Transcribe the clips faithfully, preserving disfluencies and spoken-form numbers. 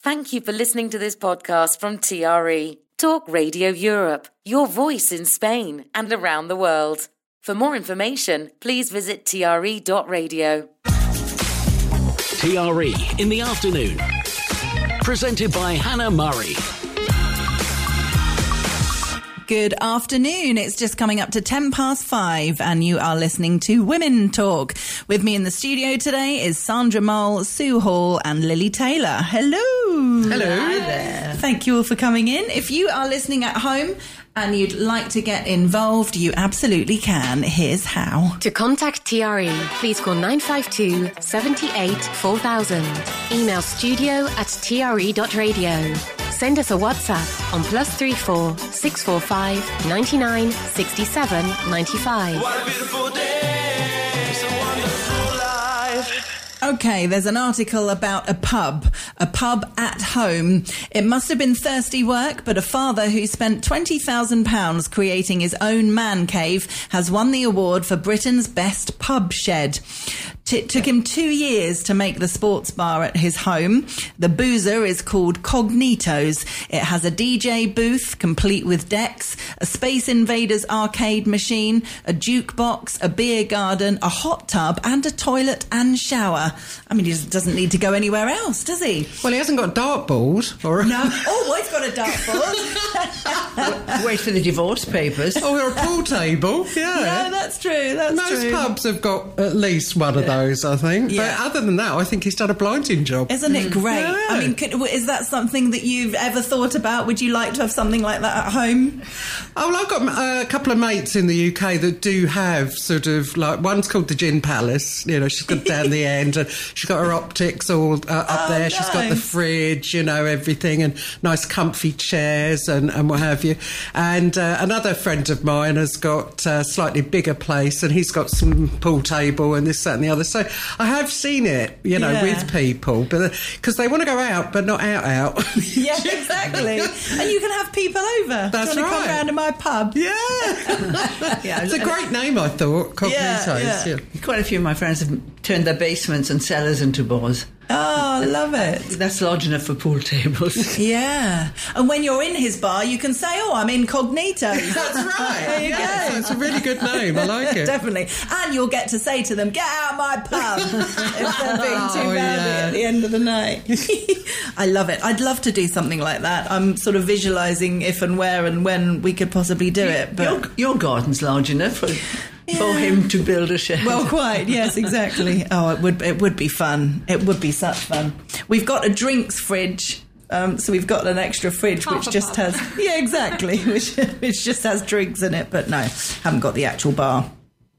Thank you for listening to this podcast from T R E, Talk Radio Europe, your voice in Spain and around the world. For more information, please visit T R E dot radio. T R E in the afternoon. Presented by Hannah Murray. Good afternoon. It's just coming up to ten past five and you are listening to Women Talk. With me in the studio today is Sandra Mull, Sue Hall and Lily Taylor. Hello. Hello. Hi there. Thank you all for coming in. If you are listening at home and you'd like to get involved, you absolutely can. Here's how. To contact T R E, please call nine five two, seven eight, four thousand. Email studio at T R E dot radio. Send us a WhatsApp on plus three four six four five ninety nine sixty seven ninety five. What a beautiful day, it's a wonderful life. Okay, there's an article about a pub, a pub at home. It must have been thirsty work, but a father who spent twenty thousand pounds creating his own man cave has won the award for Britain's best pub shed. It took him two years to make the sports bar at his home. The boozer is called Cognitos. It has a D J booth complete with decks, a Space Invaders arcade machine, a jukebox, a beer garden, a hot tub and a toilet and shower. I mean, he just doesn't need to go anywhere else, does he? Well, he hasn't got a dartboard. Or No. Oh, he's got a dartboard. Wait for the divorce papers. Oh, or a pool table. Yeah. No, that's true. That's Most true. pubs have got at least one of those, I think. Yeah. But other than that, I think he's done a blinding job. Isn't it great? Yeah. I mean, could, is that something that you've ever thought about? Would you like to have something like that at home? Oh, well, I've got uh, a couple of mates in the U K that do have sort of like, one's called the Gin Palace. You know, she's got down the end and she's got her optics all uh, up Oh, there. She's got the nice. fridge, you know, everything, and nice comfy chairs and, and what have you. And uh, another friend of mine has got a slightly bigger place and he's got some pool table and this, that and the other. So I have seen it, you know, Yeah. with people, but because they want to go out but not out out. Yeah, exactly. And you can have people over. That's Do you want to come right. round to my pub? Yeah. Yeah, It's a great name, I thought, Cognitos. Yeah, yeah. Quite a few of my friends have turned their basements and cellars into bars. Oh, love it. That's large enough for pool tables. Yeah. And when you're in his bar, you can say, oh, I'm incognito. That's right. There you yes, go. it's a really good name. I like it. Definitely. And you'll get to say to them, get out of my pub if they're being too Oh, rowdy yeah. at the end of the night. I love it. I'd love to do something like that. I'm sort of visualising if and where and when we could possibly do it. But Your, your garden's large enough for, for him to build a shed. well, quite, yes, exactly. Oh, it would it would be fun. It would be such fun. We've got a drinks fridge. Um, so we've got an extra fridge Half which a just pub. has... Yeah, exactly. Which, which just has drinks in it. But no, haven't got the actual bar.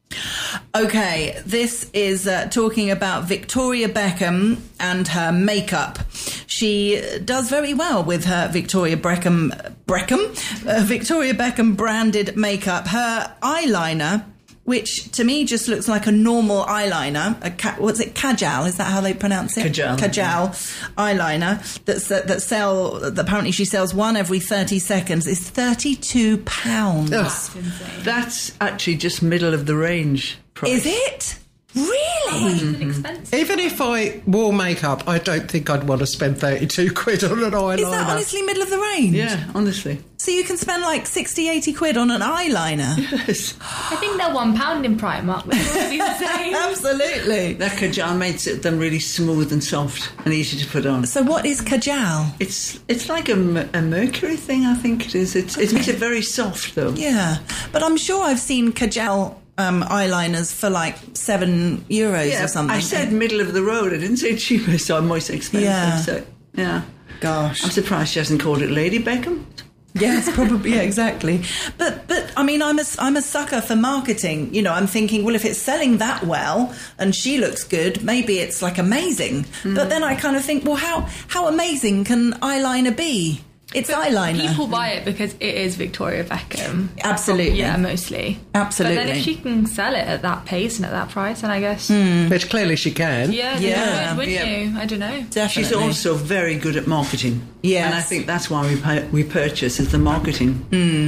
Okay, this is uh, talking about Victoria Beckham and her makeup. She does very well with her Victoria Beckham, Beckham, uh, Victoria Beckham branded makeup. Her eyeliner, which to me just looks like a normal eyeliner, a ca- what's it, Kajal? Is that how they pronounce it? Kajal. Kajal eyeliner. That's that, that sell. That apparently she sells one every thirty seconds. Is thirty-two pounds. That's actually just middle of the range price. Is it? Really? It's expensive. Even if I wore makeup, I don't think I'd want to spend thirty-two quid on an eyeliner. Is that honestly middle of the range? Yeah, honestly. So you can spend like sixty, eighty quid on an eyeliner? Yes. I think they're one pound in Primark, which would be the same. Absolutely. That Kajal makes it them really smooth and soft and easy to put on. So what is Kajal? It's it's like a, m- a mercury thing, I think it is. It's, it makes it very soft, though. Yeah. But I'm sure I've seen Kajal um, eyeliners for like seven euros Yeah, or something. I said middle of the road. I didn't say cheaper, so I'm most expensive. Yeah. So, yeah. Gosh. I'm surprised she hasn't called it Lady Beckham. Yes, probably, yeah, exactly. But, but I mean, I'm a, I'm a sucker for marketing. You know, I'm thinking, well, if it's selling that well and she looks good, maybe it's like amazing. Mm. But then I kind of think, well, how, how amazing can eyeliner be? It's But eyeliner. People buy it because it is Victoria Beckham. Absolutely. Yeah, mostly. Absolutely. But then if she can sell it at that pace and at that price, then I guess... Mm. Which clearly she can. Yeah, Yeah. you would, wouldn't Yeah. you? I don't know. Definitely. She's also very good at marketing. Yes. And I think that's why we pu- we purchase, is the marketing. Mm.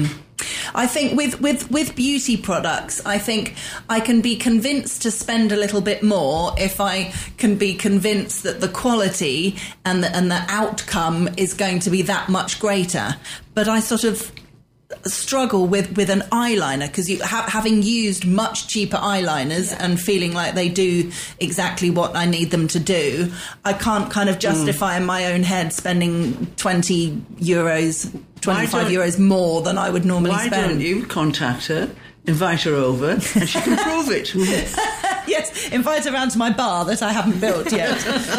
I think with, with, with beauty products, I think I can be convinced to spend a little bit more if I can be convinced that the quality and the, and the outcome is going to be that much greater. But I sort of struggle with, with an eyeliner because you ha- having used much cheaper eyeliners yeah. and feeling like they do exactly what I need them to do, I can't kind of justify mm. in my own head spending twenty euros, twenty-five euros more than I would normally why spend. Why don't you contact her, invite her over, and she can prove it? Yes, invite her around to my bar that I haven't built yet.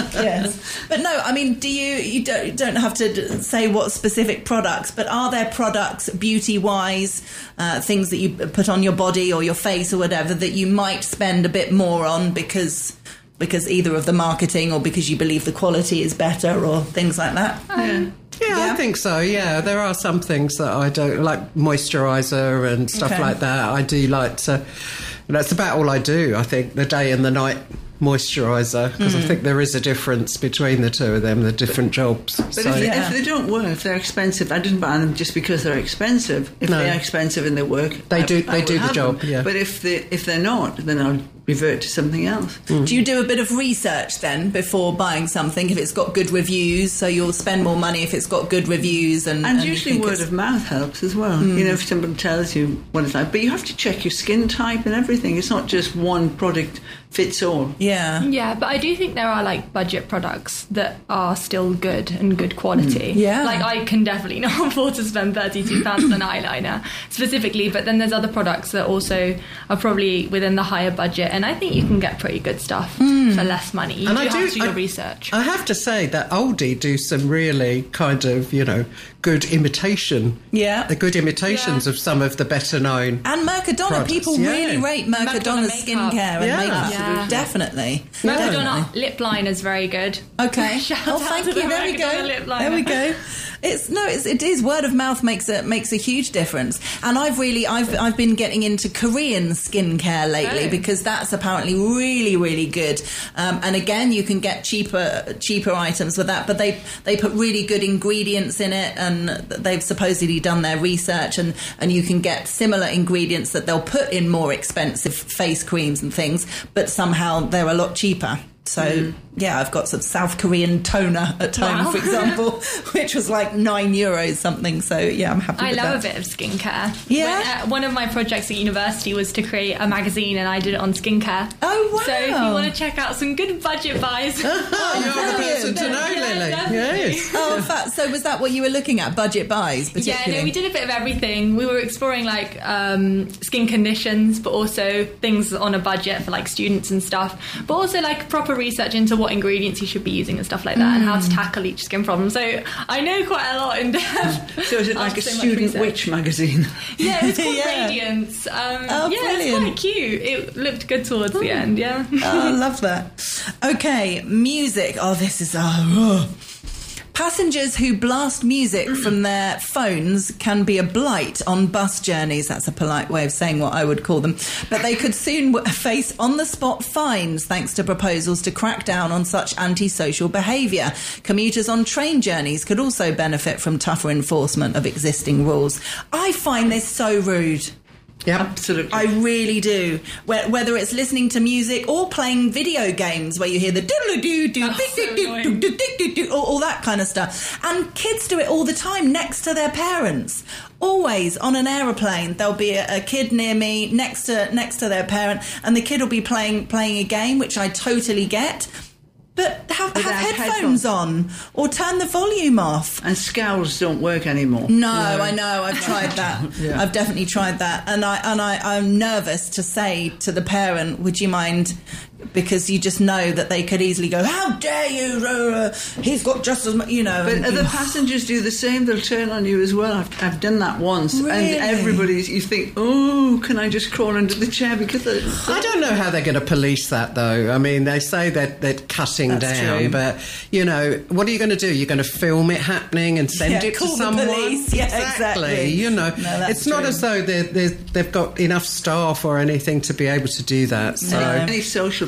Yes, but no, I mean, do you? You don't don't have to say what specific products, but are there products, beauty-wise, uh, things that you put on your body or your face or whatever that you might spend a bit more on because because either of the marketing or because you believe the quality is better or things like that? Um, yeah. Yeah, yeah, I think so, yeah. There are some things that I don't like, moisturiser and stuff okay. like that. I do like to, that's about all I do, I think, the day and the night moisturiser, because mm. I think there is a difference between the two of them, the different jobs. But so, if, they, yeah. if they don't work, if they're expensive, I didn't buy them just because they're expensive. If no. they're expensive and they work, they I, do I they do the job, them. yeah. But if, they, if they're not, then I'll revert to something else. Mm. Do you do a bit of research then before buying something if it's got good reviews? So you'll spend more money if it's got good reviews, and, and, and usually word of mouth helps as well. Mm. You know, if somebody tells you what it's like, but you have to check your skin type and everything. It's not just one product fits all. Yeah, yeah, but I do think there are like budget products that are still good and good quality. Mm. Yeah, like I can definitely not afford to spend thirty-two pounds on eyeliner specifically, but then there's other products that also are probably within the higher budget, and I think you can get pretty good stuff mm. for less money. You and do I have do, to do your I, research. I have to say that Aldi do some really kind of, you know, good imitation. Yeah. The good imitations yeah. of some of the better known And Mercadona, products. people yeah. really rate Mercadona's Mercadona skincare and Yeah. makeup. Yeah. Definitely. Mercadona Definitely. lip liner is very good. Okay. Shout oh, out thank to you. the There we Mercadona go. lip liner. There we go. It's no, it's, it is word of mouth makes a makes a huge difference. And I've really I've I've been getting into Korean skincare lately oh. because that's apparently really really good. Um, and again, you can get cheaper cheaper items with that, but they they put really good ingredients in it, and they've supposedly done their research, and and you can get similar ingredients that they'll put in more expensive face creams and things, but somehow they're a lot cheaper. So, mm. yeah, I've got some South Korean toner at home, wow. for example, which was like nine euros something. So, yeah, I'm happy I with love that. a bit of skincare. Yeah? When, uh, one of my projects at university was to create a magazine, and I did it on skincare. Oh, wow. So if you want to check out some good budget buys. Oh, you're the person to know, Yeah, Lily. definitely. Yes. Oh, in fact, so was that what you were looking at, budget buys Yeah, particularly? no, we did a bit of everything. We were exploring like um, skin conditions, but also things on a budget for like students and stuff, but also like proper research into what ingredients you should be using and stuff like that, mm. and how to tackle each skin problem. So I know quite a lot in depth. So is it like a so student witch magazine? Yeah, it was called Yeah. Radiance. Um, Oh, yeah, brilliant. it's quite cute. It looked good towards the end, yeah. Oh, I love that. Okay, music. Oh, this is... Oh, oh. Passengers who blast music from their phones can be a blight on bus journeys. That's a polite way of saying what I would call them. But they could soon w- face on-the-spot fines thanks to proposals to crack down on such antisocial behaviour. Commuters on train journeys could also benefit from tougher enforcement of existing rules. I find this so rude. Yep. Absolutely. I really do. Wh- Whether it's listening to music or playing video games where you hear the diddle-doo-doo, Oh, so dick-dick-doo, dick-dick-doo, all all that kind of stuff. And kids do it all the time next to their parents. Always on an aeroplane, there'll be a, a kid near me next to next to their parent, and the kid will be playing playing a game, which I totally get. But have, have Without headphones headphones. on or turn the volume off. And scowls don't work anymore. No, I know. I've tried that. Yeah. I've definitely tried that, and I and I, I'm nervous to say to the parent, "Would you mind?" Because you just know that they could easily go, "How dare you? Uh, he's got just as much," you know. But and, other passengers do the same. They'll turn on you as well. I've, I've done that once. Really? And everybody's, you think, oh, can I just crawl under the chair? Because I don't know how they're going to police that, though. I mean, they say that they're cutting That's down, true. but, you know, what are you going to do? You're going to film it happening and send Yeah, it call to the someone? police. Yeah, exactly. You know, No, that's it's not true. as though they're, they're, they've got enough staff or anything to be able to do that. So. any social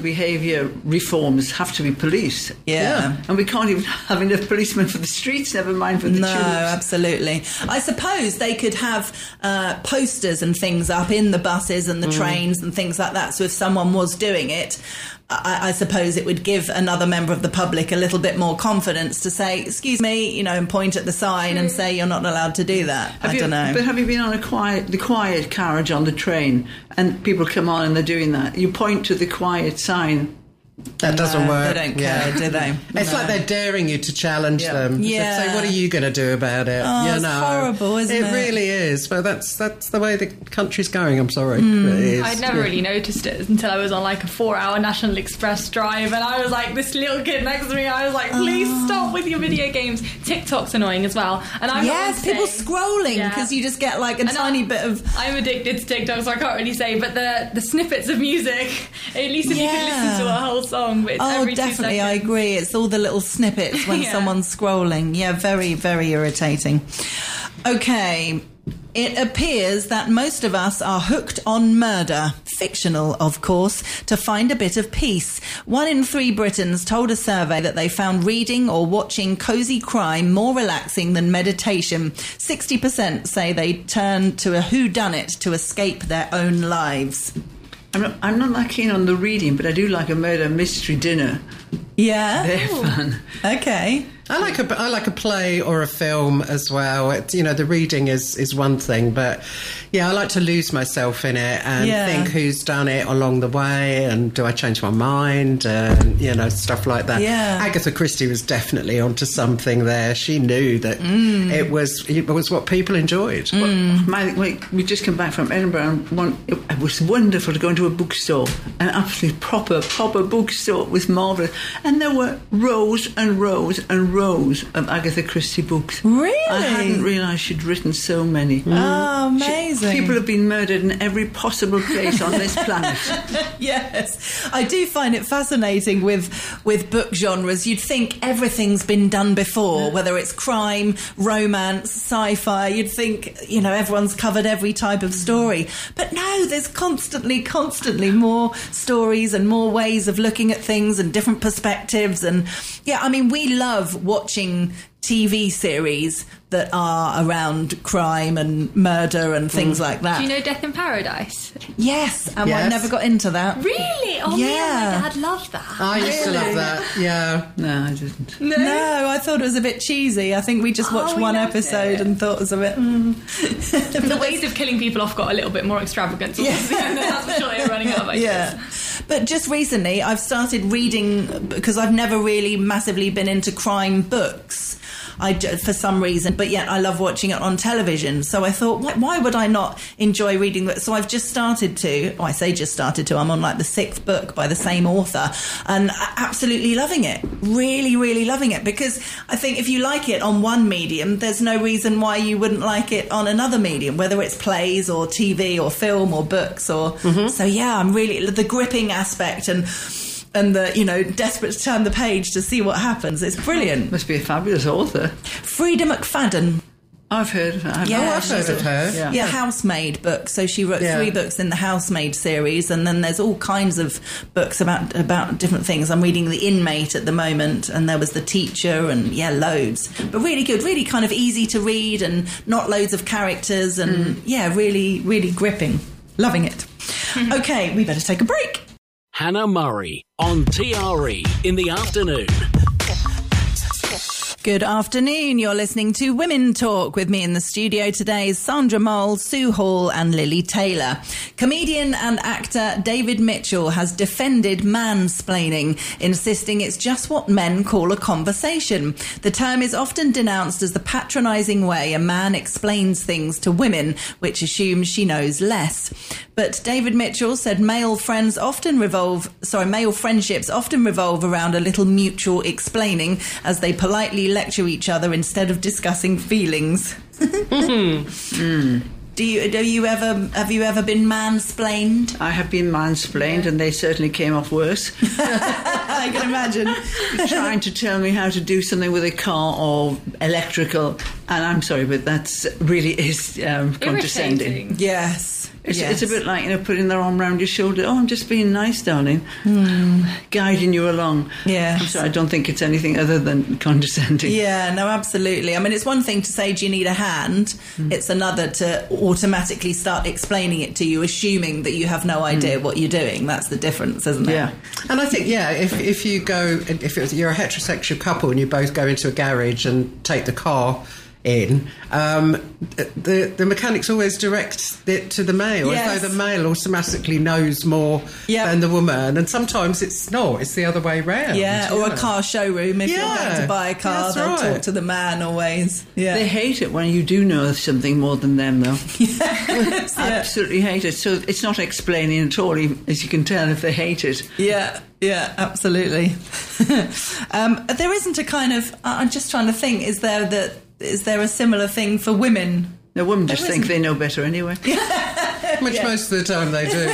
behaviour reforms have to be policed. Yeah. And we can't even have enough policemen for the streets, never mind for the No, tubes. absolutely. I suppose they could have uh, posters and things up in the buses and the Mm. trains and things like that. So if someone was doing it, I, I suppose it would give another member of the public a little bit more confidence to say, excuse me, you know, and point at the sign and say you're not allowed to do that. Have I you, don't know. But have you been on a quiet, the quiet carriage on the train, and people come on and they're doing that? You point to the quiet sign. That doesn't No, work. They don't yeah. care, do they? It's No. like they're daring you to challenge Yeah. them. Yeah. So what are you going to do about it? Oh, you it's know, horrible, isn't it? It really is. But that's that's the way the country's going. I'm sorry. Hmm. It is. I'd never really noticed it until I was on like a four-hour National Express drive, and I was like, this little kid next to me, I was like, please Oh. stop with your video games. TikTok's annoying as well, and I'm Yes, not people saying- scrolling Yeah. because you just get like a And tiny I'm- bit of... I'm addicted to TikTok, so I can't really say, but the the snippets of music, at least if you could Yeah. listen to a whole song, but it's Oh, every two definitely, seconds. I agree. It's all the little snippets when Yeah. someone's scrolling. Yeah, very, very irritating. Okay. It appears that most of us are hooked on murder, fictional, of course, to find a bit of peace. One in three Britons told a survey that they found reading or watching cosy crime more relaxing than meditation. sixty percent say they turn to a whodunit to escape their own lives. I'm not, I'm not that keen on the reading, but I do like a murder mystery dinner. Yeah? They're fun. Okay. I like a I like a play or a film as well. It, you know, the reading is, is one thing, but yeah, I like to lose myself in it and Yeah. think who's done it along the way, and do I change my mind, and you know, stuff like that. Yeah. Agatha Christie was definitely onto something there. She knew that Mm. it was it was what people enjoyed. My, we, we just come back from Edinburgh, and one, it, it was wonderful to go into a bookstore, an absolutely proper, proper bookstore. It was marvellous. And there were rows and rows and rows of Agatha Christie books. Really? I hadn't realised she'd written so many. Oh, She- amazing. people have been murdered in every possible place on this planet. Yes, I do find it fascinating with with book genres. You'd think everything's been done before, whether it's crime, romance, sci-fi. You'd think, you know, everyone's covered every type of story. But no, there's constantly, constantly more stories and more ways of looking at things and different perspectives. And yeah, I mean, we love watching T V series that are around crime and murder and things like that. Do you know Death in Paradise? Yes, and I Yes. never got into that. Really? Oh, Yeah. yeah. My dad loved that. I used to love that. Yeah. No, I didn't. No. No, I thought it was a bit cheesy. I think we just Oh, watched we one loved episode it. and thought it was a bit. Mm. The ways of killing people off got a little bit more extravagant. Yeah. Yeah. That's for sure they're running out of ideas. Yeah. But just recently, I've started reading because I've never really massively been into crime books. I, j- for some reason, but yet I love watching it on television. So I thought, why, why would I not enjoy reading that? So I've just started to, oh, I say just started to, I'm on like the sixth book by the same author and absolutely loving it. Really, really loving it, because I think if you like it on one medium, there's no reason why you wouldn't like it on another medium, whether it's plays or T V or film or books or, so yeah, I'm really, the gripping aspect and, and the, you know, desperate to turn the page to see what happens. It's brilliant. Must be a fabulous author. Frida McFadden. I've heard of her. Yeah, Oh, I've heard of her. Yeah. Yeah, Housemaid book. So she wrote Yeah. three books in the Housemaid series, and then there's all kinds of books about about different things. I'm reading The Inmate at the moment, and there was The Teacher, and yeah, loads. But really good, really kind of easy to read, and not loads of characters, and yeah, really, really gripping. Loving it. Okay, we better take a break. Hannah Murray on T R E in the afternoon. Good afternoon. You're listening to Women Talk. With me in the studio today is Sandra Mole, Sue Hall and Lily Taylor. Comedian and actor David Mitchell has defended mansplaining, insisting it's just what men call a conversation. The term is often denounced as the patronising way a man explains things to women, which assumes she knows less. But David Mitchell said male friends often revolve, sorry, male friendships often revolve around a little mutual explaining as they politely lecture each other instead of discussing feelings. mm. Do you do you ever have you ever been mansplained? I have been mansplained, and they certainly came off worse. I can imagine. Trying to tell me how to do something with a car or electrical, and I'm sorry, but that's really is um, condescending. Irritating. Yes. It's, Yes. it's a bit like, you know, putting their arm around your shoulder. Oh, I'm just being nice, darling. Guiding you along. Yes. I'm sorry, I don't think it's anything other than condescending. Yeah, no, absolutely. I mean, it's one thing to say, do you need a hand? Mm. It's another to automatically start explaining it to you, assuming that you have no idea what you're doing. That's the difference, isn't it? Yeah. And I think, yeah, if if you go, if it's, you're a heterosexual couple and you both go into a garage and take the car in, um, the the mechanics always direct it to the male, Yes. as though the male automatically knows more Yep. than the woman. And sometimes it's not; it's the other way round. Yeah, or a car showroom. If you're Yeah, going to buy a car, that's they'll right. talk to the man always. Yeah. They hate it when you do know something more than them, though. Yeah. Absolutely hate it. So it's not explaining at all, even- as you can tell if they hate it. Yeah, yeah, absolutely. um, there isn't a kind of. I'm just trying to think. Is there that? Is there a similar thing for women? The women just There think isn't. they know better anyway. Which most of the time they do.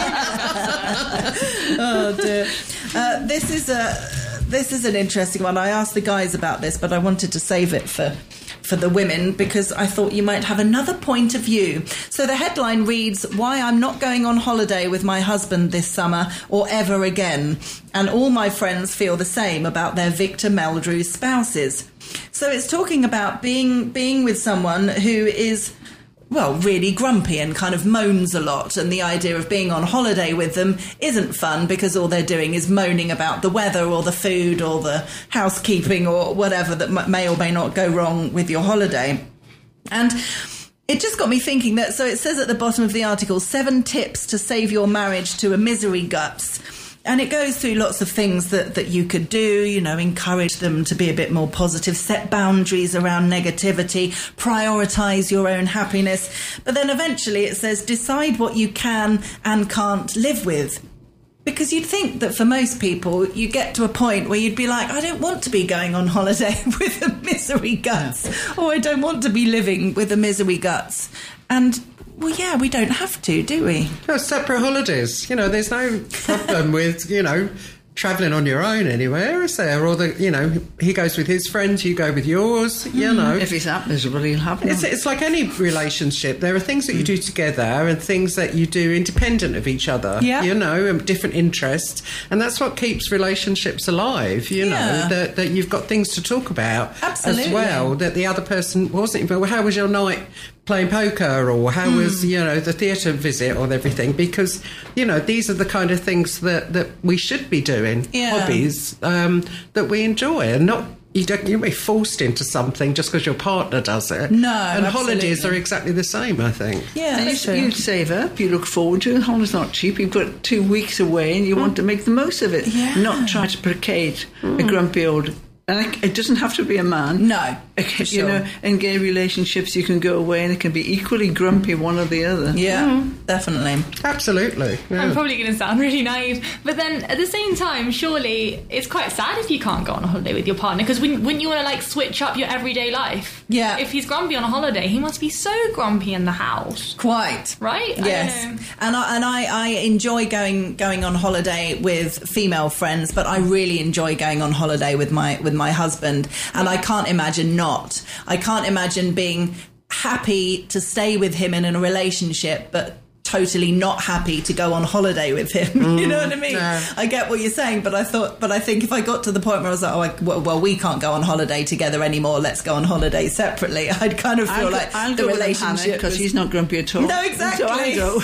Oh dear. Uh, this is a this is an interesting one. I asked the guys about this, but I wanted to save it for for the women because I thought you might have another point of view. So the headline reads, "Why I'm not going on holiday with my husband this summer or ever again, and all my friends feel the same about their Victor Meldrew spouses." So it's talking about being being with someone who is, well, really grumpy and kind of moans a lot, and the idea of being on holiday with them isn't fun because all they're doing is moaning about the weather or the food or the housekeeping or whatever that m- may or may not go wrong with your holiday. And it just got me thinking that, so it says at the bottom of the article, seven tips to save your marriage to a misery guts. And it goes through lots of things that, that you could do, you know, encourage them to be a bit more positive, set boundaries around negativity, prioritise your own happiness. But then eventually it says decide what you can and can't live with. Because you'd think that for most people, you get to a point where you'd be like, I don't want to be going on holiday with a misery guts, or I don't want to be living with a misery guts. And well, yeah, we don't have to, do we? No, separate holidays. You know, there's no problem with, you know, travelling on your own anywhere, is there? Or, the, you know, he goes with his friends, you go with yours, you know. If he's that miserable, he'll have It's, none. it's like any relationship. There are things that you do together and things that you do independent of each other, Yeah. you know, and different interests. And that's what keeps relationships alive, you Yeah. know, that, that you've got things to talk about Absolutely. as well, that the other person wasn't. But how was your night playing poker, or how was, you know, the theatre visit or everything? Because, you know, these are the kind of things that, that we should be doing, Yeah. hobbies um, that we enjoy, and not you don't you'll be forced into something just because your partner does it. No, and holidays absolutely. are exactly the same, I think. Yeah, And that's you, true. you save up, you look forward to it. Holiday's not cheap. You've got two weeks away and you want to make the most of it. Yeah. Not try to placate a grumpy old... And it, it doesn't have to be a man. No, for You sure. know, in gay relationships, you can go away and it can be equally grumpy one or the other. Yeah, definitely. Absolutely. yeah. I'm probably going to sound really naive, but then at the same time, surely it's quite sad if you can't go on a holiday with your partner, because wouldn't, wouldn't you want to like switch up your everyday life? Yeah. If he's grumpy on a holiday, he must be so grumpy in the house, Quite. right? I Yes, don't know. and I, and I, I enjoy going going on holiday with female friends, but I really enjoy going on holiday with my with my husband, and I can't imagine not. I can't imagine being happy to stay with him in a relationship, but totally not happy to go on holiday with him. You know what I mean? yeah. I get what you're saying, but I thought, but I think if I got to the point where I was like, oh, I, well, well, we can't go on holiday together anymore. Let's go on holiday separately. I'd kind of feel I'll go, like I'll the go with relationship because was- he's not grumpy at all. No, exactly. So I go.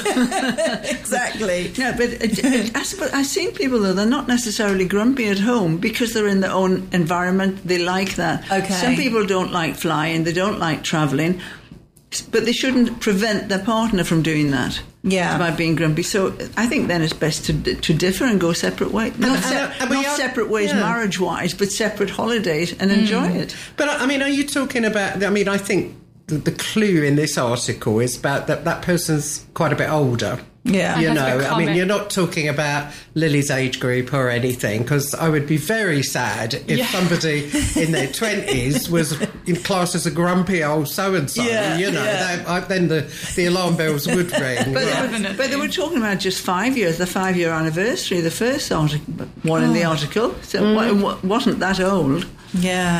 exactly. No, but it, it, I suppose I've seen people though, they're not necessarily grumpy at home because they're in their own environment. They like that. Okay. Some people don't like flying, they don't like travelling, but they shouldn't prevent their partner from doing that. Yeah. By being grumpy. So I think then it's best to to differ and go separate ways. Not, and- se- and we not are- separate ways yeah. marriage wise, but separate holidays and enjoy it. But I mean, are you talking about? I mean, I think the, the clue in this article is about that that person's quite a bit older. Yeah. You That's know, a bit I mean, common. you're not talking about Lily's age group or anything, because I would be very sad if Yeah. somebody in their twenties was in class as a grumpy old so and so. Yeah, You know, yeah. they, I, then the, the alarm bells would ring. But, Right. Definitely. but they were talking about just five years, the five-year anniversary, the first article, one in the article. So it wa- wasn't that old. Yeah.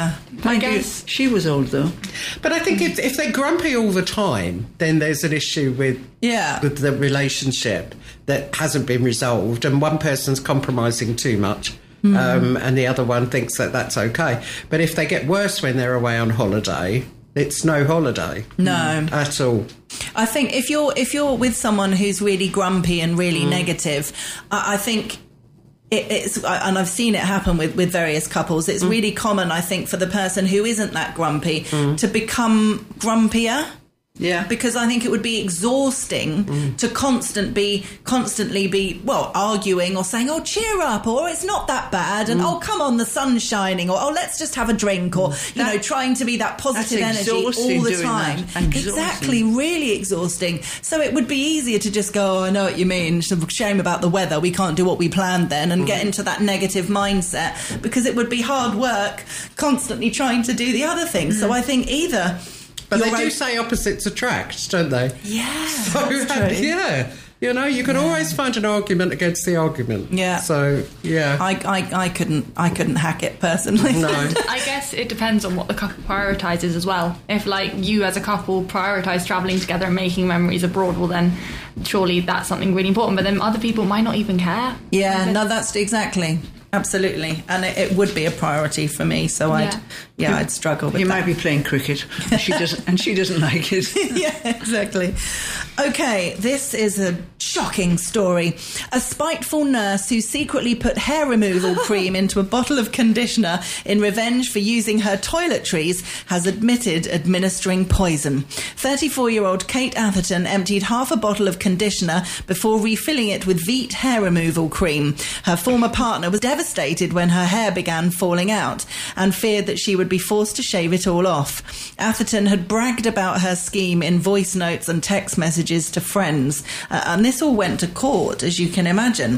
Mind guess- you, she was old though. But I think if, if they're grumpy all the time, then there's an issue with Yeah. with the relationship that hasn't been resolved, and one person's compromising too much, Mm. um, and the other one thinks that that's okay. But if they get worse when they're away on holiday, it's no holiday. No. At all. I think if you're if you're with someone who's really grumpy and really negative, I, I think it, it's and I've seen it happen with, with various couples. It's really common, I think, for the person who isn't that grumpy to become grumpier. Yeah. Because I think it would be exhausting mm. to constant be constantly be well arguing or saying, oh, cheer up, or it's not that bad, and mm. oh, come on, the sun's shining, or oh, let's just have a drink, or mm. you that, know, trying to be that positive energy all the time. Exactly, really exhausting. So it would be easier to just go, oh, I know what you mean, it's a shame about the weather, we can't do what we planned then, and mm. get into that negative mindset, because it would be hard work constantly trying to do the other things. Mm. So I think either... But You're they right. do say opposites attract, don't they? Yeah, so, that's true. Yeah. You know, you can yeah. always find an argument against the argument. Yeah. So, yeah. I, I, I couldn't I couldn't hack it personally. No. I guess it depends on what the couple prioritises as well. If, like, you as a couple prioritise travelling together and making memories abroad, well, then surely that's something really important. But then other people might not even care. Yeah, no, that's exactly... Absolutely, and it, it would be a priority for me. So I'd, yeah, yeah I'd struggle with you that. You might be playing cricket, and she doesn't, and she doesn't like it. Yeah, exactly. Okay, this is a shocking story. A spiteful nurse who secretly put hair removal cream into a bottle of conditioner in revenge for using her toiletries has admitted administering poison. thirty-four-year-old Kate Atherton emptied half a bottle of conditioner before refilling it with Veet hair removal cream. Her former partner was devastated when her hair began falling out and feared that she would be forced to shave it all off. Atherton had bragged about her scheme in voice notes and text messages to friends, uh, and this all went to court, as you can imagine.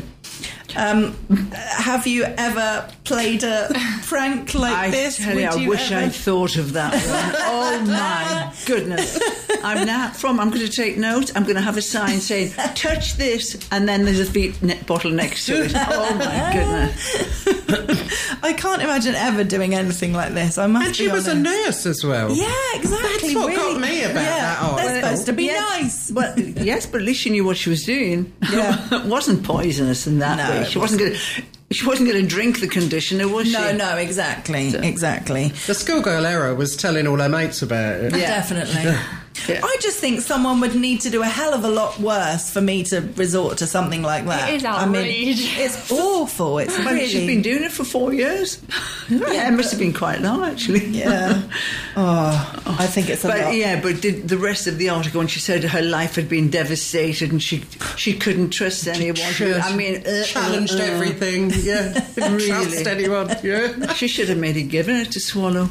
Um, have you ever played a prank like I this? Tell you, I you wish ever? I'd thought of that one. Oh my goodness! I'm now from. I'm going to take notes. I'm going to have a sign saying "touch this," and then there's a Veet ne- bottle next to it. Oh my goodness! I can't imagine ever doing anything like this. I must. And she be was a honest. nurse as well. Yeah, exactly. That's what really. got me about yeah, that article. They're supposed to be Yes, nice. Well, yes, but at least she knew what she was doing. Yeah. It wasn't poisonous in that No, way. it She wasn't going to. She wasn't going to drink the conditioner, was No, she? no, exactly, So- exactly. The schoolgirl era was telling all her mates about it. Yeah. Definitely. Yeah. I just think someone would need to do a hell of a lot worse for me to resort to something like that. It is I mean, outrageous. it's awful. It's Well, really... she's been doing it for four years. Yeah, it must have been quite long, actually. Yeah. Oh, I think it's a But lot. yeah, but did the rest of the article, when she said her life had been devastated and she she couldn't trust anyone. I mean, uh, Challenged uh, uh, everything. Yeah. Didn't Really? trust anyone. Yeah. She should have made it given it to swallow.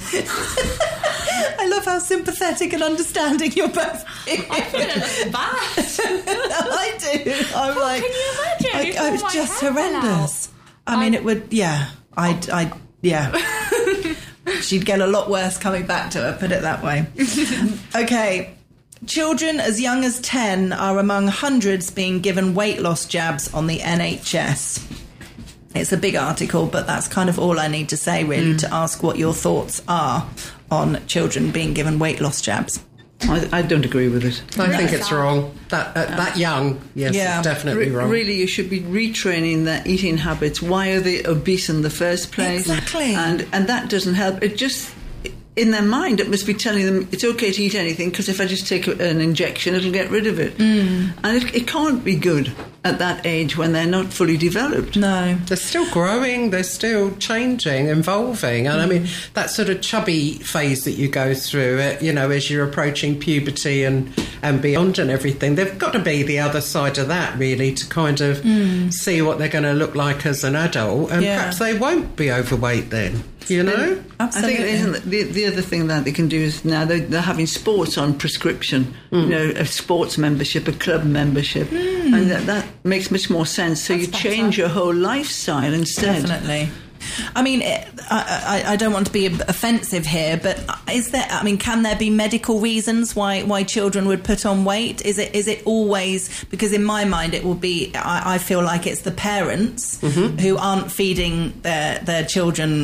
I love how sympathetic and understanding you're both. I feel a little bad. I do. I'm Well, like, can you imagine I, if I, all it's my just hair fell horrendous. I mean, I- it would. Yeah, I, I, yeah. She'd get a lot worse coming back to her. Put it that way. Okay. Children as young as ten are among hundreds being given weight loss jabs on the N H S. It's a big article, but that's kind of all I need to say, really, mm. to ask what your thoughts are on children being given weight loss jabs. I, I don't agree with it. I think it's wrong. That uh, that young, yes, Yeah. it's definitely Re- wrong. Really, you should be retraining their eating habits. Why are they obese in the first place? Exactly. And and that doesn't help. It just, in their mind, it must be telling them it's okay to eat anything because if I just take an injection, it'll get rid of it. Mm. And it, it can't be good at that age when they're not fully developed. No. They're still growing, they're still changing, evolving. And mm. I mean, that sort of chubby phase that you go through, uh, you know, as you're approaching puberty and, and beyond and everything, they've got to be the other side of that, really, to kind of mm. see what they're going to look like as an adult. And Yeah. perhaps they won't be overweight then, you know? Absolutely. I think isn't the, the other thing that they can do is now they're, they're having sports on prescription, mm. you know, a sports membership, a club membership, mm. and that, that makes much more sense. So That's you better. change your whole lifestyle instead. Definitely. I mean, it, I, I, I don't want to be offensive here, but is there? I mean, can there be medical reasons why, why children would put on weight? Is it is it always because in my mind it will be? I, I feel like it's the parents mm-hmm. who aren't feeding their their children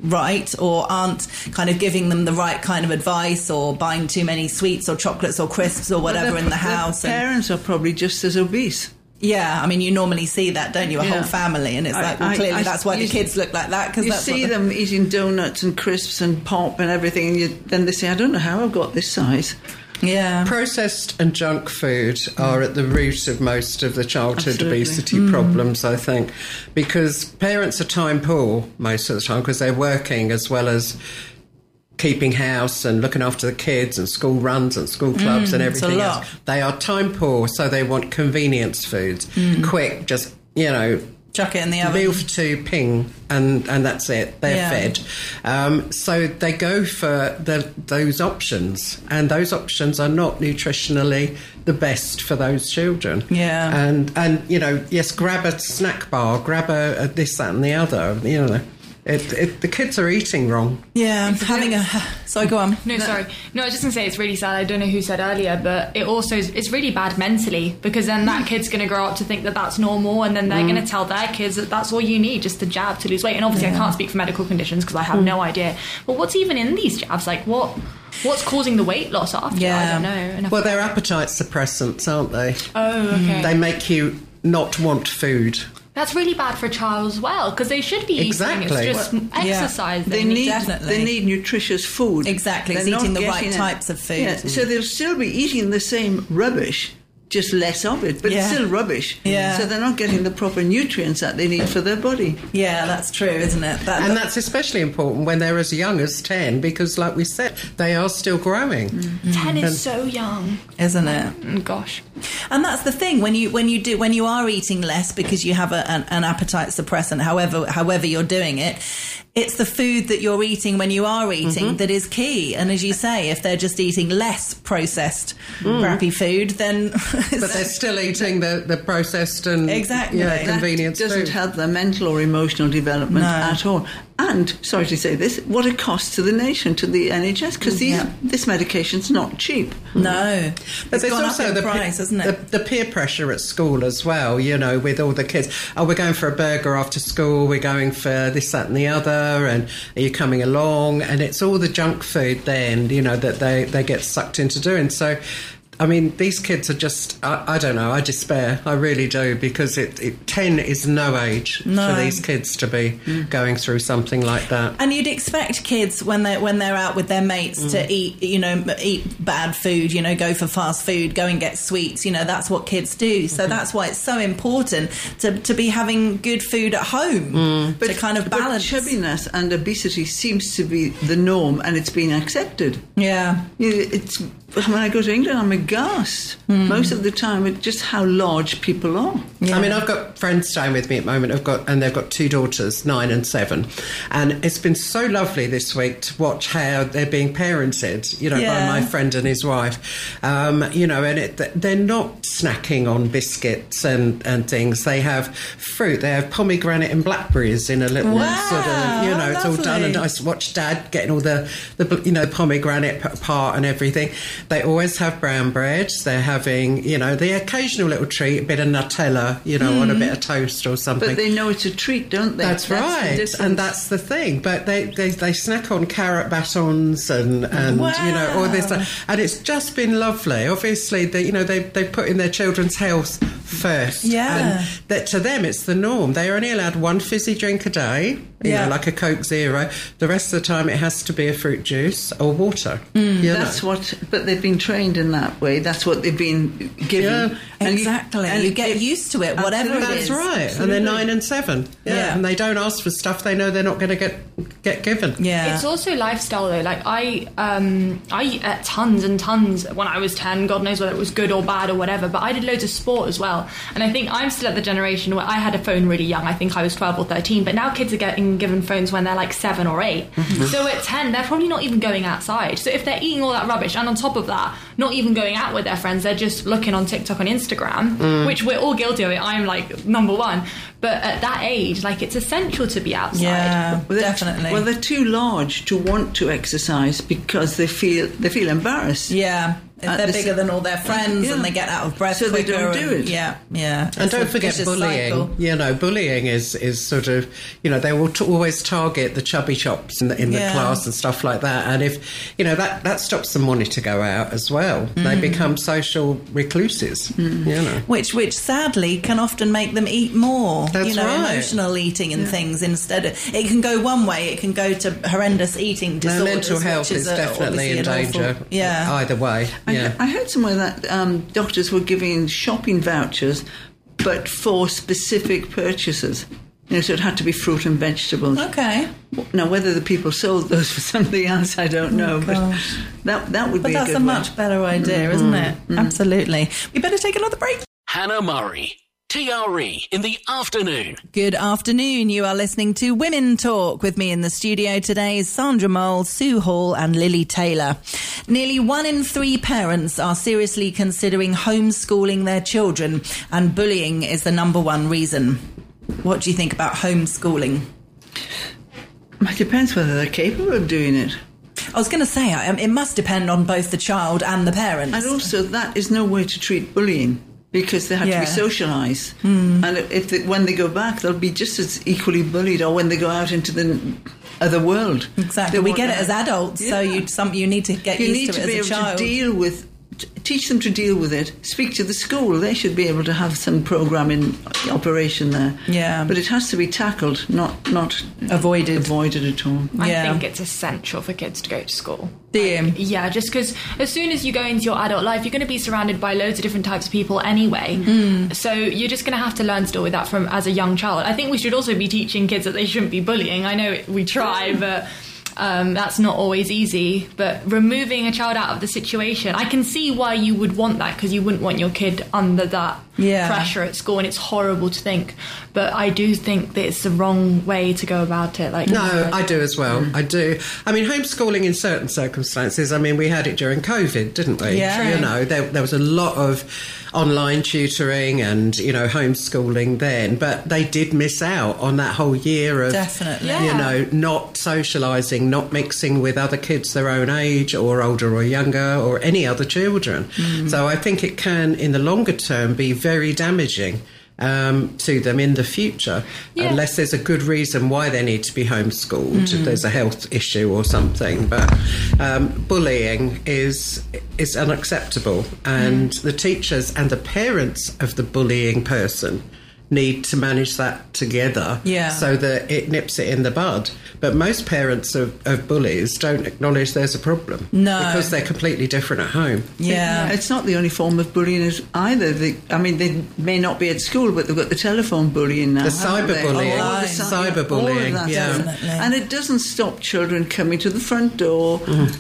right, or aren't kind of giving them the right kind of advice, or buying too many sweets or chocolates or crisps or whatever Well, in the their house. And, parents are probably just as obese. yeah, I mean, you normally see that, don't you? A Yeah. whole family, and it's I- like, well, I- clearly I- that's why the you- kids look like that. Because You that's see what the- them eating donuts and crisps and pop and everything, and you, then they say, I don't know how I've got this size. Yeah. Processed and junk food are at the root of most of the childhood Absolutely. obesity problems, I think, because parents are time poor most of the time because they're working as well as keeping house and looking after the kids and school runs and school clubs and it's a everything lot. else. They are time poor, so they want convenience foods, quick, just, you know, Chuck it in the oven. meal for two, ping, and, and that's it. They're Yeah. fed. Um, so they go for the, those options, and those options are not nutritionally the best for those children. Yeah. And, and you know, yes, grab a snack bar, grab a, a this, that and the other, you know. It, it, the kids are eating wrong. Yeah, having a... Sorry, go on. No, sorry. No, I was just going to say it's really sad. I don't know who said earlier, but it also is, it's really bad mentally, because then that kid's going to grow up to think that that's normal, and then they're going to tell their kids that that's all you need, just a jab to lose weight. And obviously I can't speak for medical conditions because I have no idea. But what's even in these jabs? Like, what what's causing the weight loss after? Yeah. I don't know. And I- Well, they're appetite suppressants, aren't they? oh, okay. They make you not want food. That's really bad for a child as well, because they should be eating. Exactly. It's just yeah. exercising. They need Definitely. they need nutritious food. Exactly, it's They're not eating the right getting it. types of food. Yeah, so they'll still be eating the same rubbish, just less of it, but Yeah. it's still rubbish. Yeah. So they're not getting the proper nutrients that they need for their body. Yeah, that's true, isn't it? That, And that's especially important when they're as young as ten, because, like we said, they are still growing. Ten is so young. isn't it? Mm, Gosh. And that's the thing, when you when you do when you are eating less because you have a, an, an appetite suppressant, however however you're doing it, it's the food that you're eating when you are eating that is key. And as you say, if they're just eating less processed, crappy food, then But they're still eating the, the processed and Exactly. yeah, That convenience That doesn't food. help their mental or emotional development No. at all. And, sorry to say this, what it costs to the nation, to the N H S, because Yeah. this medication's not cheap. no. But It's there's gone also up in the, price, pe- hasn't it? the, the peer pressure at school as well, you know, with all the kids. Oh, we're going for a burger after school, we're going for this, that and the other, and are you coming along? And it's all the junk food then, you know, that they, they get sucked into doing. So, I mean, these kids are just, I, I don't know, I despair. I really do, because it, it ten is no age No. for these kids to be going through something like that. And you'd expect kids when they when they're out with their mates to eat, you know, eat bad food, you know, go for fast food, go and get sweets. You know, that's what kids do. So that's why it's so important to, to be having good food at home to kind of balance. But chubbiness and obesity seems to be the norm, and it's been accepted. Yeah. You know, it's when I go to England, I'm aghast most of the time at just how large people are. I mean, I've got friends staying with me at the moment. I've got, and they've got two daughters, nine and seven, and it's been so lovely this week to watch how they're being parented. You know, Yeah. by my friend and his wife. Um, you know, and it, they're not snacking on biscuits and, and things. They have fruit. They have pomegranate and blackberries in a little Wow, sort of. You know, it's all done. And lovely. I watch Dad getting all the, the you know, pomegranate p- part and everything. They always have brown bread. They're having, you know, the occasional little treat, a bit of Nutella, you know, on a bit of toast or something. But they know it's a treat, don't they? That's, the right, difference. and that's the thing. But they, they, they snack on carrot batons and, and you know, all this, and it's just been lovely. Obviously, they, you know, they they put in their children's health first. Yeah. and that to them it's the norm. They are only allowed one fizzy drink a day, you Yeah. know, like a Coke Zero. The rest of the time, it has to be a fruit juice or water. you know. That's what, but they've been trained in that way. That's what they've been given. Yeah. And you- Exactly. and You get it- used to it, whatever it Absolutely. is. That's right, Absolutely. and they're nine and seven. Yeah. Yeah. and they don't ask for stuff they know they're not going to get get given. Yeah. It's also lifestyle though. Like I, um, I ate tons and tons when I was ten. God knows whether it was good or bad or whatever. But I did loads of sport as well. And I think I'm still at the generation where I had a phone really young. I think I was twelve or thirteen. But now kids are getting given phones when they're like seven or eight. So at ten, they're probably not even going outside. So if they're eating all that rubbish, and on top of that, not even going out with their friends, they're just looking on TikTok and Instagram, which we're all guilty of it. I'm like number one. But at that age, like it's essential to be outside. Yeah, Well, they're- definitely. Well, they're too large to want to exercise because they feel they feel embarrassed. yeah. If Uh, they're this- bigger than all their friends Yeah. and they get out of breath So they quicker don't do and- it. Yeah, yeah. And It's a don't forget vicious bullying. cycle. You know, bullying is, is sort of, you know, they will t- always target the chubby chops in the, in the Yeah. class and stuff like that. And if, you know, that, that stops them wanting to go out as well. Mm. They become social recluses, you know. Which, which sadly can often make them eat more. That's you know, right. emotional eating and things instead of. It can go one way. It can go to horrendous eating No, disorders. mental health which is is a- definitely in obviously an awful- danger. yeah. Either way. I, Yeah. I heard somewhere that um, doctors were giving shopping vouchers, but for specific purchases. You know, so it had to be fruit and vegetables. Okay. Now, whether the people sold those for something else, I don't know. but Oh, gosh. that that would But be a that's good a one. much better idea, isn't it? Absolutely. We better take another break. Hannah Murray, T R E in the afternoon. Good afternoon. You are listening to Women Talk. With me in the studio today is Sandra Mole, Sue Hall and Lily Taylor. Nearly one in three parents are seriously considering homeschooling their children, and bullying is the number one reason. What do you think about homeschooling? It depends whether they're capable of doing it. I was going to say, um, it must depend on both the child and the parents. And also, that is no way to treat bullying, because they have Yeah. to be socialised. And if they, when they go back, they'll be just as equally bullied, or when they go out into the other world. Exactly. They We won't get it have- as adults, so Yeah. you some you need to get You used need to to, it be as able a child. to deal with, t- teach them to deal with it. Speak to the school; they should be able to have some program in operation there. Yeah. but it has to be tackled, not not Avoided. avoided at all. I Yeah. think it's essential for kids to go to school. Do you? Yeah, just because as soon as you go into your adult life, you're going to be surrounded by loads of different types of people anyway. Mm. So you're just going to have to learn to deal with that from as a young child. I think we should also be teaching kids that they shouldn't be bullying. I know it, we try, but um, that's not always easy. But removing a child out of the situation, I can see why you would want that, because you wouldn't want your kid under that Yeah. pressure at school, and it's horrible to think. But I do think that it's the wrong way to go about it. Like you No, said. I do as well. I do. I mean, homeschooling in certain circumstances. I mean, we had it during COVID, didn't we? Yeah. You know, there, there was a lot of online tutoring and, you know, homeschooling then, but they did miss out on that whole year of, Definitely. you Yeah. know, not socialising, not mixing with other kids their own age or older or younger or any other children. So I think it can, in the longer term, be very damaging um, to them in the future, Yeah. unless there's a good reason why they need to be homeschooled, if there's a health issue or something. But um, bullying is is unacceptable, and the teachers and the parents of the bullying person need to manage that together, Yeah. so that it nips it in the bud. But most parents of, of bullies don't acknowledge there's a problem, No. because they're completely different at home. Yeah. It's not the only form of bullying as either. They, I mean, they may not be at school, but they've got the telephone bullying now. The haven't they? cyberbullying. All the cy- Cyberbullying, all of that yeah. stuff. Definitely. And it doesn't stop children coming to the front door,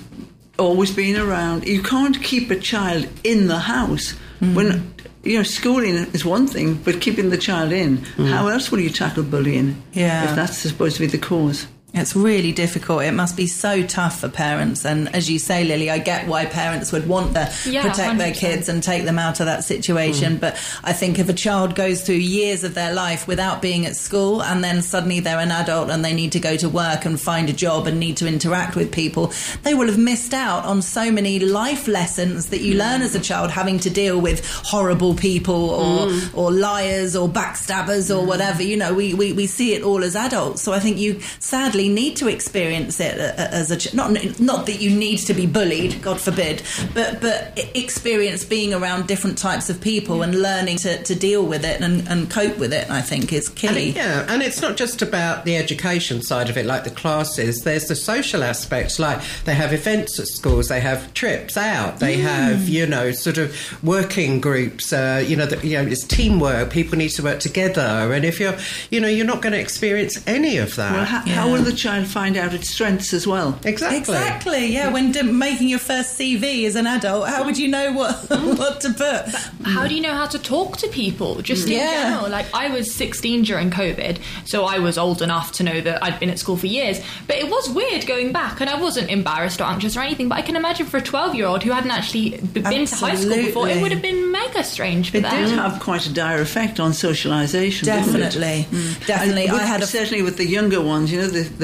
always being around. You can't keep a child in the house when. You know, schooling is one thing, but keeping the child in, how else will you tackle bullying? Yeah. If that's supposed to be the cause. It's really difficult. It must be so tough for parents. And as you say, Lily, I get why parents would want to Yeah, protect their one hundred percent. kids and take them out of that situation. But I think if a child goes through years of their life without being at school, and then suddenly they're an adult and they need to go to work and find a job and need to interact with people, they will have missed out on so many life lessons that you learn as a child, having to deal with horrible people or, or liars or backstabbers or whatever. You know, we, we, we see it all as adults. So I think you sadly need to experience it as a ch- not not that you need to be bullied, God forbid, but but experience being around different types of people and learning to, to deal with it and, and cope with it, I think, is And key. it- yeah, and it's not just about the education side of it, like the classes. There's the social aspects, like they have events at schools, they have trips out, they have, you know, sort of working groups. Uh, you know, the, you know, it's teamwork. People need to work together, and if you're, you know, you're not going to experience any of that. Well, how, Yeah. how will the child find out its strengths as well? exactly. Exactly, yeah. When d- making your first C V as an adult, how would you know what what to put? How do you know how to talk to people? Just in Yeah. general. Like, I was sixteen during COVID, so I was old enough to know that I'd been at school for years. But it was weird going back, and I wasn't embarrassed or anxious or anything. But I can imagine for a twelve-year-old who hadn't actually b- been to high school before, it Absolutely. would have been mega strange for It them. did have quite a dire effect on socialisation. Definitely, didn't it? definitely. And I with- had a certainly with the younger ones, you know, the, the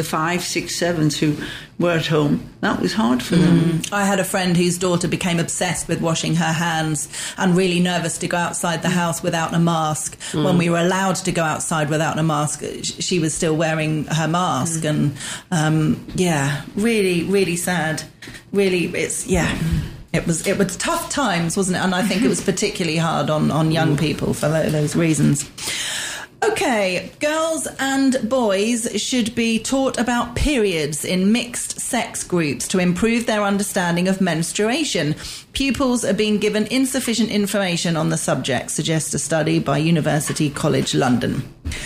the five, six, sevens who were at home, that was hard for them. I had a friend whose daughter became obsessed with washing her hands and really nervous to go outside the house without a mask. Mm. When we were allowed to go outside without a mask, she was still wearing her mask. Mm. And, um, yeah, really, really sad. Really, it's, yeah... It was it was tough times, wasn't it? And I think it was particularly hard on, on young people for those reasons. Okay, girls and boys should be taught about periods in mixed sex groups to improve their understanding of menstruation. Pupils are being given insufficient information on the subject, suggests a study by University College London.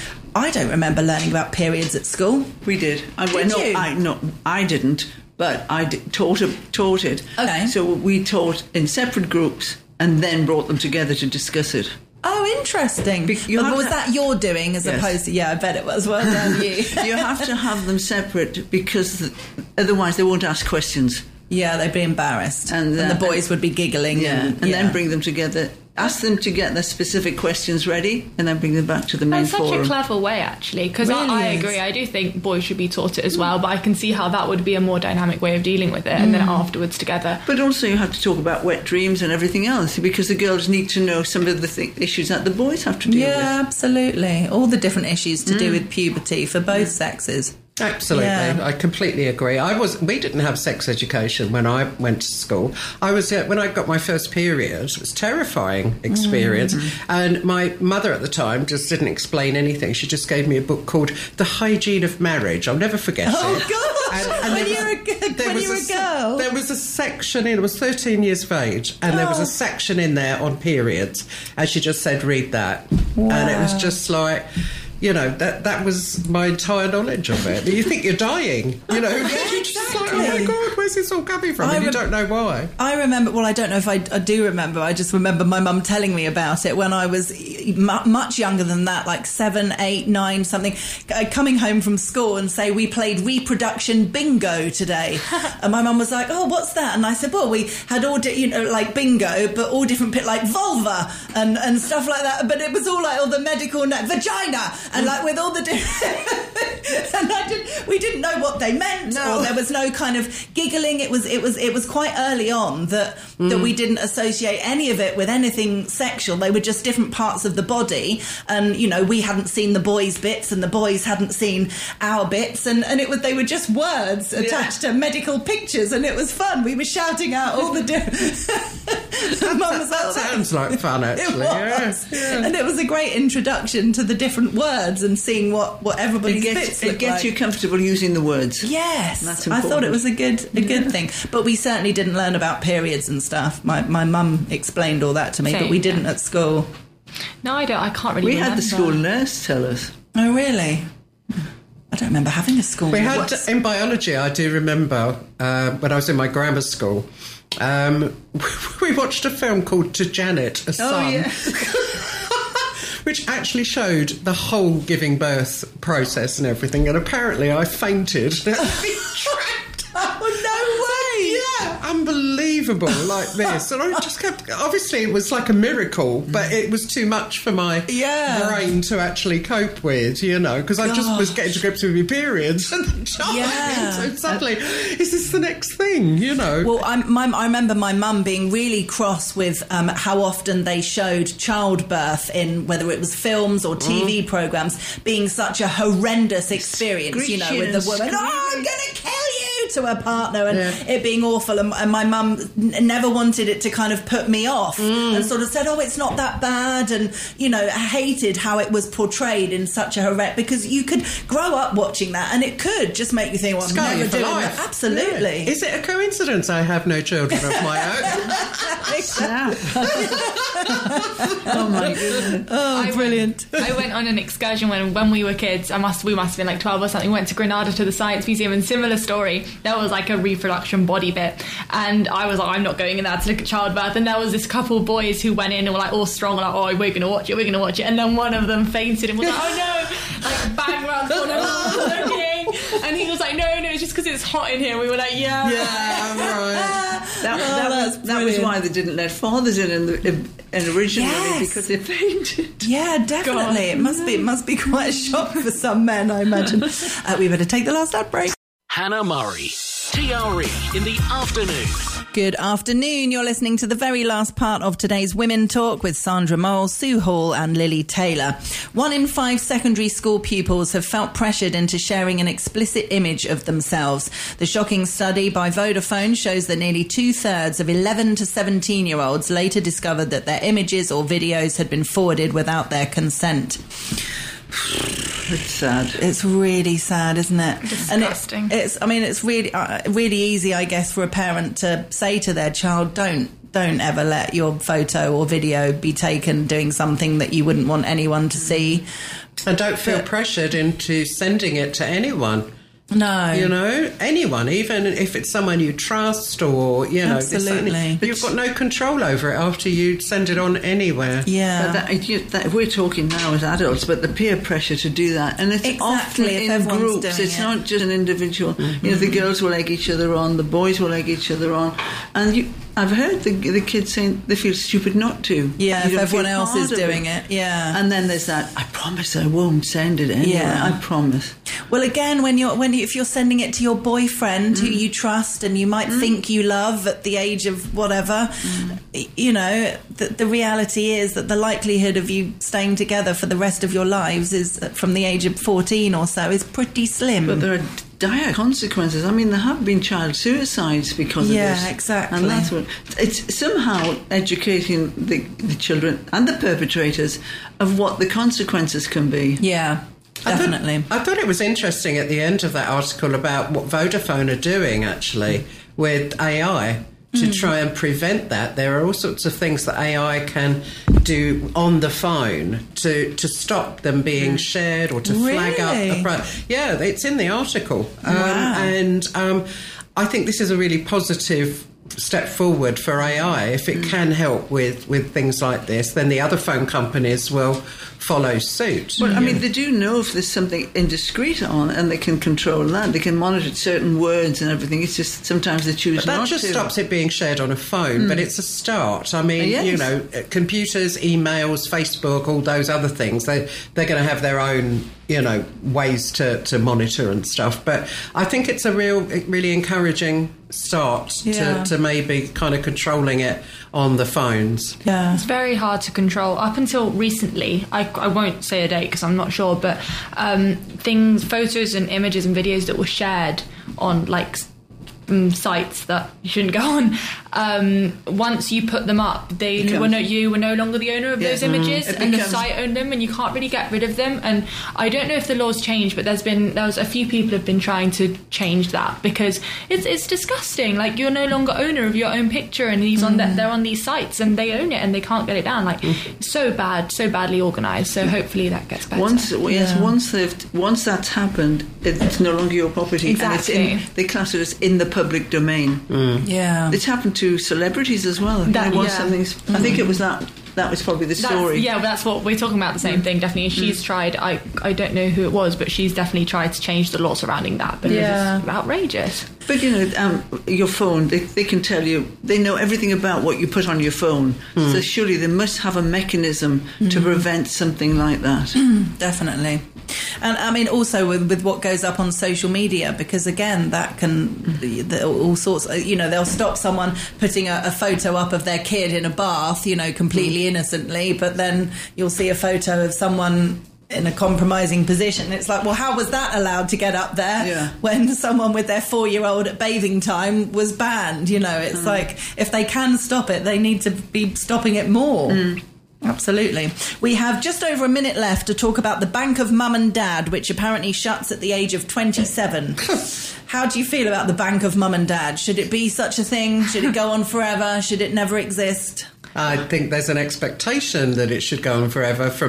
I don't remember learning about periods at school. We did. I, did no, you? I, no, I didn't. But I d- taught, taught it. Okay. So we taught in separate groups and then brought them together to discuss it. Oh, interesting. Be- you but was to- that your doing as Yes. opposed to... Yeah, I bet it was. Well done, you. You have to have them separate because th- otherwise they won't ask questions. Yeah, they'd be embarrassed. And, uh, and the boys would be giggling. Yeah, and, and yeah. then bring them together. Ask them to get their specific questions ready and then bring them back to the main That's such forum. a clever way, actually, because Really I, I is. agree. I do think boys should be taught it as well, but I can see how that would be a more dynamic way of dealing with it, and then afterwards together. But also you have to talk about wet dreams and everything else because the girls need to know some of the th- issues that the boys have to deal Yeah, with. absolutely. All the different issues to do with puberty for both sexes. Absolutely, Yeah. I completely agree. I was. We didn't have sex education when I went to school. I was uh, when I got my first period. It was a terrifying experience, Mm. and my mother at the time just didn't explain anything. She just gave me a book called The Hygiene of Marriage. I'll never forget Oh, it. God! And- and When there you're a g- there when was you're a se- girl. There was a section in. I was thirteen years of age, and there was Oh. a section in there on periods. And she just said, "Read that," and it was Wow. just like. You know, that that was my entire knowledge of it. You think you're dying, you know. You're just like, oh my exactly. God, where's this all coming from? I And you rem- don't know why. I remember, well, I don't know if I, I do remember, I just remember my mum telling me about it when I was mu- much younger than that, like seven, eight, nine, something, uh, coming home from school and say, we played reproduction bingo today. And my mum was like, oh, what's that? And I said, well, we had all, di- you know, like bingo, but all different, bit like vulva and, and stuff like that. But it was all like all the medical, na- vagina, and like with all the different, and I didn't, we didn't know what they meant, No. or there was no kind of giggling. It was, it was, it was quite early on that that we didn't associate any of it with anything sexual. They were just different parts of the body, and you know, we hadn't seen the boys' bits, and the boys hadn't seen our bits, and and it was they were just words attached to medical pictures, and it was fun. We were shouting out all the different. Mum was like, That sounds like fun, It actually. was. Yeah, yeah. And it was a great introduction to the different words and seeing what, what everybody's It bits gets, look it gets like. you comfortable using the words. Yes, That's I thought it important. was a good a good thing. But we certainly didn't learn about periods and stuff. My my mum explained all that to me, but Same, we didn't yeah. at school. No, I don't. I can't really. We had remember. the school nurse tell us. Oh, really? I don't remember having a school. We had What's- in biology. I do remember uh, when I was in my grammar school. Um, we watched a film called To Janet, a Son, yeah. which actually showed the whole giving birth process and everything. And apparently, I fainted. Oh, no way! Yeah, unbelievable, like this. And I just kept, obviously it was like a miracle, but it was too much for my Yeah. brain to actually cope with, you know, because I just was getting to grips with my periods and the child. Yeah. So suddenly, is this the next thing, you know? Well, I'm, my, I remember my mum being really cross with um, how often they showed childbirth in whether it was films or T V Mm. programmes being such a horrendous experience, you know, with the Screeching woman, and oh, I'm going to kill you, to her partner, and Yeah. it being awful. And, and my mum n- never wanted it to kind of put me off Mm. and sort of said, oh, it's not that bad. And, you know, hated how it was portrayed in such a horrendous, because you could grow up watching that and it could just make you think, well, I'm Scar you never for doing life. that. Absolutely. Yeah. Is it a coincidence I have no children of my own? Oh my goodness. Oh, I brilliant. Went, I went on an excursion when when we were kids. I must we must have been like twelve or something. We went to Granada to the Science Museum, and similar story. There was like a reproduction body bit, and I was like, I'm not going in there to look at childbirth. And there was this couple of boys who went in and were like all strong, like, oh, we're gonna watch it, we're gonna watch it. And then one of them fainted and was like, oh no, like bang around the corner, everyone was looking. And he was like, no, no, it's just because it's hot in here. We were like, yeah. Yeah, right. That, Oh, that, that's was, that was brilliant. why they didn't let fathers in, in, the, in originally Yes. because they fainted. Yeah, definitely. It must be. It must be quite a shock for some men, I imagine. Uh, we better take the last ad break. Hannah Murray, T R E in the afternoon. Good afternoon. You're listening to the very last part of today's Women Talk with Sandra Mole, Sue Hall and Lily Taylor. One in five secondary school pupils have felt pressured into sharing an explicit image of themselves. The shocking study by Vodafone shows that nearly two-thirds of eleven to seventeen-year-olds later discovered that their images or videos had been forwarded without their consent. It's sad. It's really sad, isn't it? Disgusting. And it, it's, I mean, it's really, uh, really easy, I guess, for a parent to say to their child, "Don't, don't ever let your photo or video be taken doing something that you wouldn't want anyone to see." And don't feel But- pressured into sending it to anyone. No, You know, anyone, even if it's someone you trust or, you know, this, that, and Absolutely. you've got no control over it after you send it on anywhere. yeah. But that, you, that, we're talking now as adults, but the peer pressure to do that, and it's Exactly, often if in everyone's groups. doing It's it. not just an individual. You know, the girls will egg each other on, the boys will egg each other on, and you, I've heard the, the kids saying they feel stupid not to. Yeah, You if don't everyone feel else part is of doing it, yeah. And then there's that. I promise I won't send it anyway. Yeah. I promise. Well, again, when you're when you, if you're sending it to your boyfriend who you trust and you might think you love at the age of whatever, y- you know, the, the reality is that the likelihood of you staying together for the rest of your lives is uh, from the age of fourteen or so is pretty slim. But there are dire consequences. I mean, there have been child suicides because Yeah, of this. exactly. And that's what it's somehow educating the, the children and the perpetrators of what the consequences can be. yeah, definitely. I thought, I thought it was interesting at the end of that article about what Vodafone are doing, actually, with A I to try and prevent that. There are all sorts of things that A I can do on the phone to, to stop them being shared or to flag up. Really? A pro- yeah, it's in the article. Um, Wow. And um, I think this is a really positive step forward for A I. If it can help with, with things like this, then the other phone companies will follow suit. Well, I mean, they do know if there's something indiscreet on, and they can control that. They can monitor certain words and everything. It's just sometimes they choose But that not just to. stops it being shared on a phone, but it's a start. I mean, Yes. you know, uh, computers, emails, Facebook, all those other things, they, they're going to have their own, you know, ways to, to monitor and stuff. But I think it's a real, really encouraging start Yeah. to, to maybe kind of controlling it on the phones. Yeah. It's very hard to control. Up until recently, I, I won't say a date because I'm not sure, but um, things, photos and images and videos that were shared on like s- um, sites that you shouldn't go on. Um, once you put them up, they Becomes- were no, you were no longer the owner of Yeah. those images, It and the becomes- site owned them, and you can't really get rid of them. And I don't know if the laws changed, but there's been there was a few people have been trying to change that because it's it's disgusting. Like you're no longer owner of your own picture, and these on the, they're on these sites and they own it and they can't get it down. Like so bad, so badly organised. So hopefully that gets better. Once, yes, once they've, once that's happened, it's no longer your property. Exactly. And it's in, they class it as in the public domain. Yeah. It's happened to celebrities as well. That- You know, once yeah. something's- I think it was that. That was probably the That's- story. yeah, well, that's what we're talking about. The same thing, definitely. She's tried. I I don't know who it was, but she's definitely tried to change the law surrounding that because Yeah. it's outrageous. But you know, um, your phone, they, they can tell you, they know everything about what you put on your phone. So surely they must have a mechanism to prevent something like that. Definitely. And I mean, also with, with what goes up on social media, because again, that can, the, all sorts, you know, they'll stop someone putting a, a photo up of their kid in a bath, you know, completely innocently, but then you'll see a photo of someone in a compromising position. It's like, well, how was that allowed to get up there Yeah. when someone with their four-year-old at bathing time was banned? You know, it's like, if they can stop it, they need to be stopping it more. Absolutely. We have just over a minute left to talk about the Bank of Mum and Dad, which apparently shuts at the age of twenty-seven. How do you feel about the Bank of Mum and Dad? Should it be such a thing? Should it go on forever? Should it never exist? I think there's an expectation that it should go on forever from the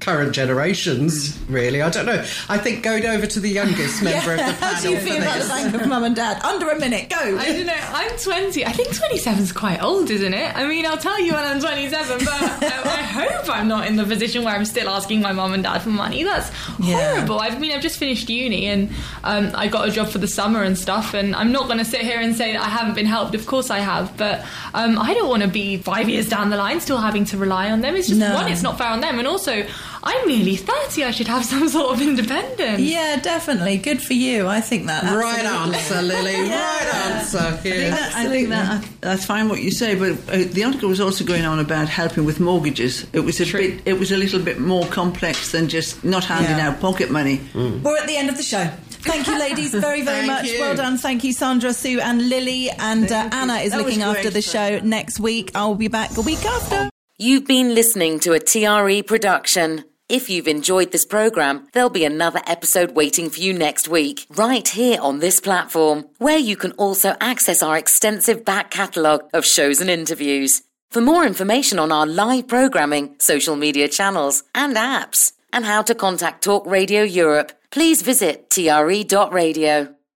current generations, really. I don't know. I think going over to the youngest member Yeah. of the panel. How do you for feel about the this. bank of mum and dad? Under a minute, go. I don't know. I'm twenty. I think twenty-seven is quite old, isn't it? I mean, I'll tell you when I'm twenty-seven, but I, I hope I'm not in the position where I'm still asking my mum and dad for money. That's Yeah. horrible. I mean, I've just finished uni and um, I got a job for the summer and stuff, and I'm not going to sit here and say that I haven't been helped. Of course I have, but um, I don't want to be five years down the line still having to rely on them. It's just, No. one, it's not fair on them, and also, I'm nearly thirty. I should have some sort of independence. Yeah, definitely. Good for you. I think that. Right absolutely. answer, Lily. Right answer. I think, Yeah. that, I think that that's fine what you say, but uh, the article was also going on about helping with mortgages. It was a True. bit, it was a little bit more complex than just not handing Yeah. out pocket money. We're at the end of the show. Thank you, ladies, very, very Thank much. you. Well done. Thank you, Sandra, Sue, and Lily. And uh, Thank you. Anna is That was looking after great. the show next week. I'll be back a week after. You've been listening to a T R E production. If you've enjoyed this programme, there'll be another episode waiting for you next week, right here on this platform, where you can also access our extensive back catalogue of shows and interviews. For more information on our live programming, social media channels and apps, and how to contact Talk Radio Europe, please visit T R E dot radio.